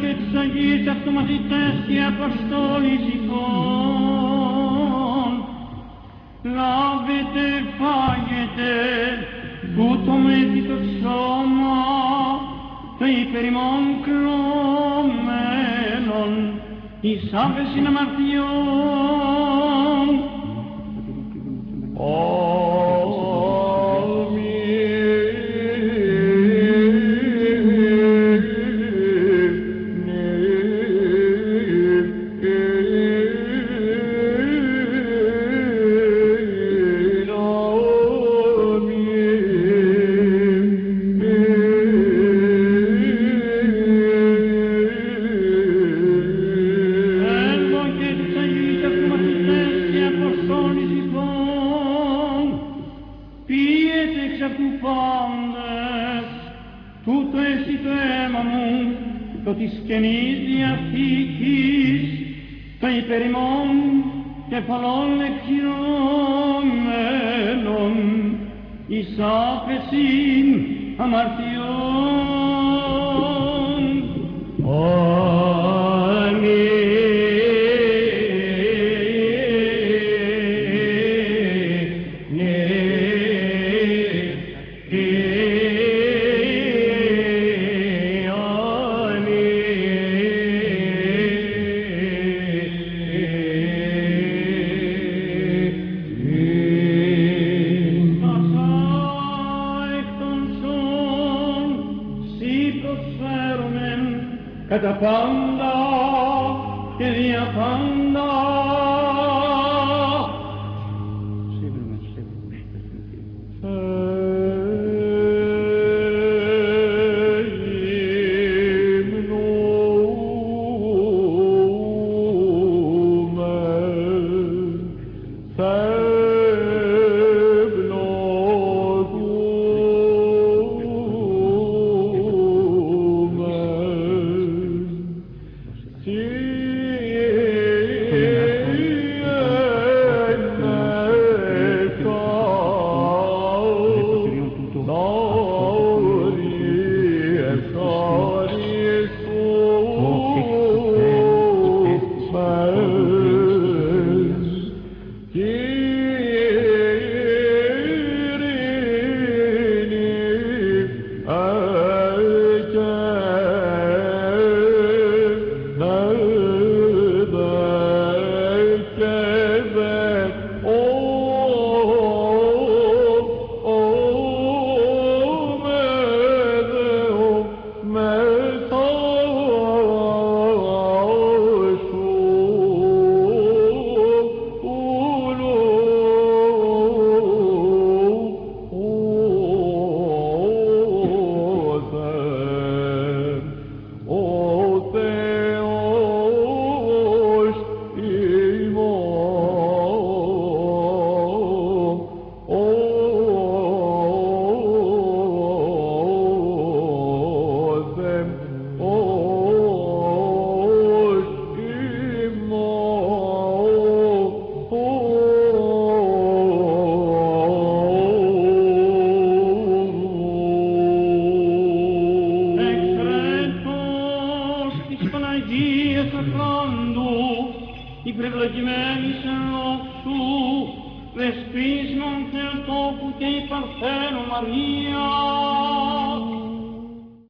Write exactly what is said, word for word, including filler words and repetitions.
και τους Αγίους αυτομαθητές και Αποστόλης ηθών, λάβετε, φάγετε, τούτο με το σώμα, το υπερημών κλωμένων, εις άφεσιν αμαρτιών. Της Καινής Διαθήκης, το υπερημών κεφαλών εκχειρωμένων, εις άφεσιν αμαρτιών. Αμήν. Κατά πάντα και δια πάντα. Δεσπίσμον Θεοτόκου και η Παρθένο Μαρία,